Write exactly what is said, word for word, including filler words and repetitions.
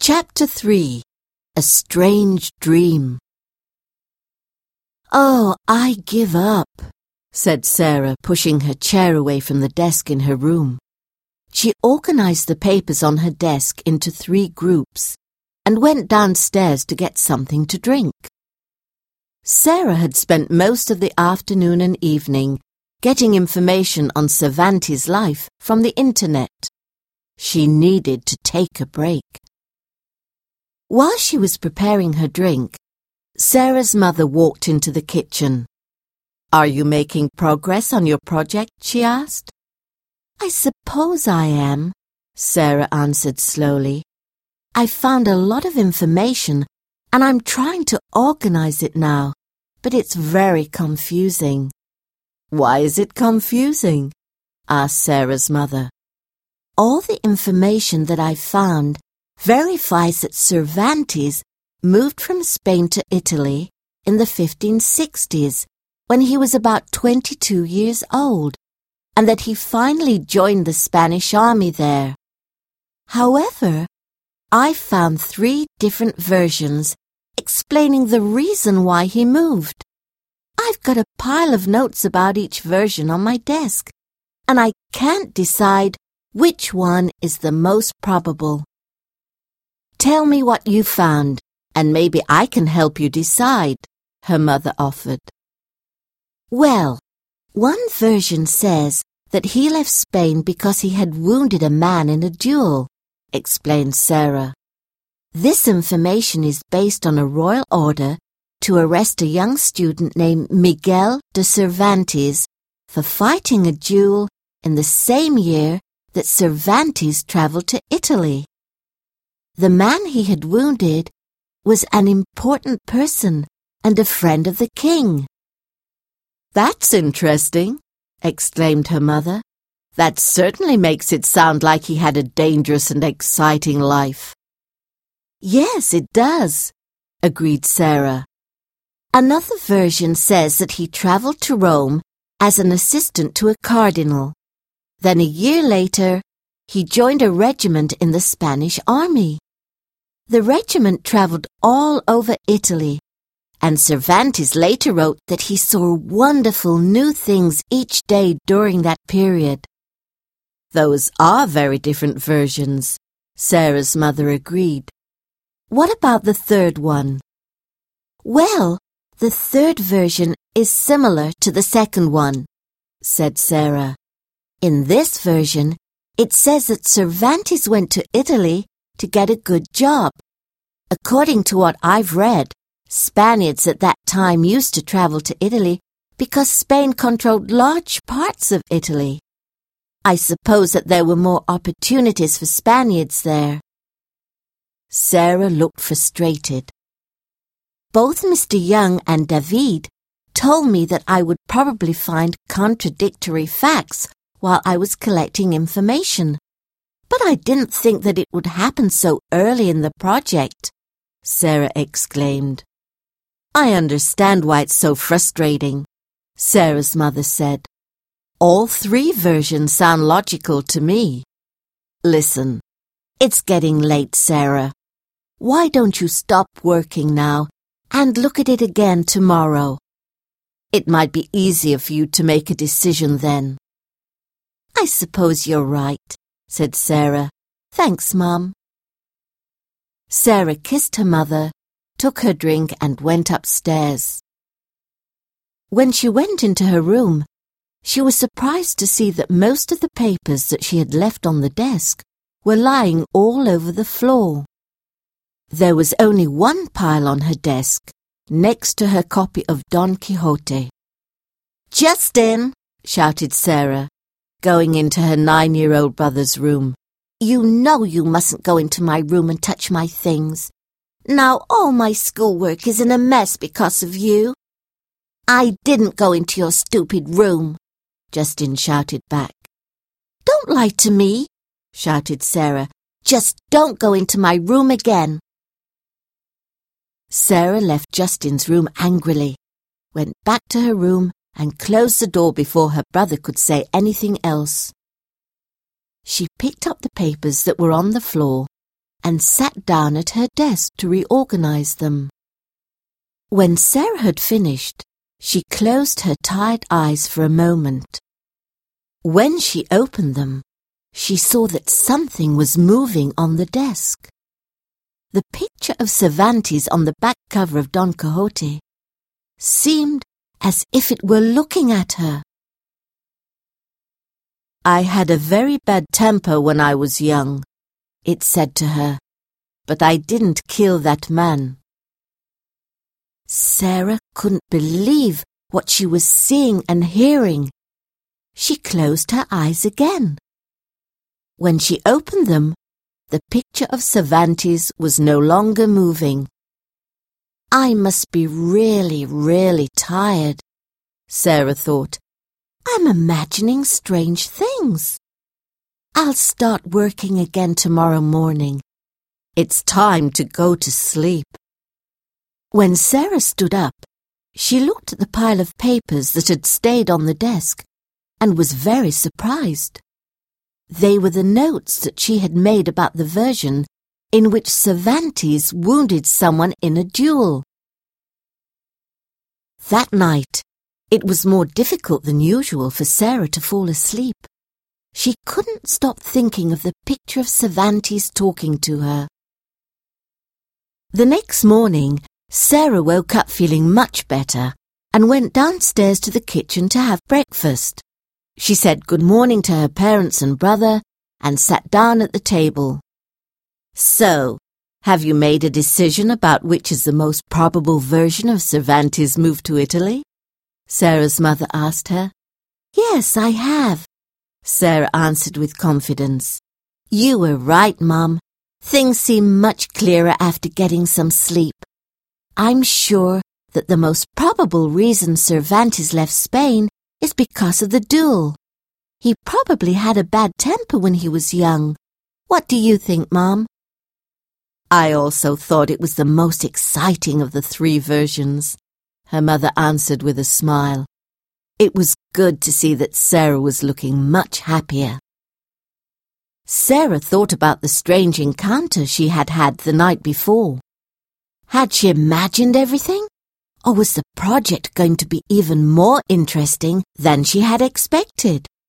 Chapter three. A Strange Dream. "Oh, I give up," said Sarah, pushing her chair away from the desk in her room. She organized the papers on her desk into three groups and went downstairs to get something to drink. Sarah had spent most of the afternoon and evening getting information on Cervantes' life from the internet. She needed to take a break. While she was preparing her drink, Sarah's mother walked into the kitchen. "Are you making progress on your project?" she asked. "I suppose I am," Sarah answered slowly. "I found a lot of information and I'm trying to organize it now, but it's very confusing." "Why is it confusing?" asked Sarah's mother. "All the information that I found verifies that Cervantes moved from Spain to Italy in the fifteen sixties when he was about twenty-two years old, and that he finally joined the Spanish army there. However, I found three different versions explaining the reason why he moved. I've got a pile of notes about each version on my desk, and I can't decide which one is the most probable." "Tell me what you found, and maybe I can help you decide," her mother offered. "Well, one version says that he left Spain because he had wounded a man in a duel," explained Sarah. "This information is based on a royal order to arrest a young student named Miguel de Cervantes for fighting a duel in the same year that Cervantes traveled to Italy. The man he had wounded was an important person and a friend of the king." "That's interesting," exclaimed her mother. "That certainly makes it sound like he had a dangerous and exciting life." "Yes, it does," agreed Sarah. "Another version says that he traveled to Rome as an assistant to a cardinal. Then a year later, he joined a regiment in the Spanish army. The regiment traveled all over Italy, and Cervantes later wrote that he saw wonderful new things each day during that period." "Those are very different versions," Sarah's mother agreed. "What about the third one?" "Well, the third version is similar to the second one," said Sarah. "In this version, it says that Cervantes went to Italy to get a good job. According to what I've read, Spaniards at that time used to travel to Italy because Spain controlled large parts of Italy. I suppose that there were more opportunities for Spaniards there." Sarah looked frustrated. "Both Mister Young and David told me that I would probably find contradictory facts while I was collecting information, but I didn't think that it would happen so early in the project," Sarah exclaimed. "I understand why it's so frustrating," Sarah's mother said. "All three versions sound logical to me. Listen, it's getting late, Sarah. Why don't you stop working now and look at it again tomorrow? It might be easier for you to make a decision then." "I suppose you're right," said Sarah. "Thanks, Mum." Sarah kissed her mother, took her drink and went upstairs. When she went into her room, she was surprised to see that most of the papers that she had left on the desk were lying all over the floor. There was only one pile on her desk, next to her copy of Don Quixote. "Justin!" shouted Sarah, going into her nine-year-old brother's room. "You know you mustn't go into my room and touch my things. Now all my schoolwork is in a mess because of you." "I didn't go into your stupid room," Justin shouted back. "Don't lie to me," shouted Sarah. "Just don't go into my room again." Sarah left Justin's room angrily, went back to her room and closed the door before her brother could say anything else. She picked up the papers that were on the floor and sat down at her desk to reorganize them. When Sarah had finished, she closed her tired eyes for a moment. When she opened them, she saw that something was moving on the desk. The picture of Cervantes on the back cover of Don Quixote seemed as if it were looking at her. "I had a very bad temper when I was young," it said to her, "but I didn't kill that man." Sarah couldn't believe what she was seeing and hearing. She closed her eyes again. When she opened them, the picture of Cervantes was no longer moving. "I must be really, really tired," Sarah thought. "I'm imagining strange things. I'll start working again tomorrow morning. It's time to go to sleep." When Sarah stood up, she looked at the pile of papers that had stayed on the desk and was very surprised. They were the notes that she had made about the version in which Cervantes wounded someone in a duel. That night, it was more difficult than usual for Sarah to fall asleep. She couldn't stop thinking of the picture of Cervantes talking to her. The next morning, Sarah woke up feeling much better and went downstairs to the kitchen to have breakfast. She said good morning to her parents and brother and sat down at the table. "So, have you made a decision about which is the most probable version of Cervantes' move to Italy?" Sarah's mother asked her. "Yes, I have," Sarah answered with confidence. "You were right, Mum. Things seem much clearer after getting some sleep. I'm sure that the most probable reason Cervantes left Spain is because of the duel. He probably had a bad temper when he was young. What do you think, Mom?" "I also thought it was the most exciting of the three versions," her mother answered with a smile. It was good to see that Sarah was looking much happier. Sarah thought about the strange encounter she had had the night before. Had she imagined everything? Or was the project going to be even more interesting than she had expected?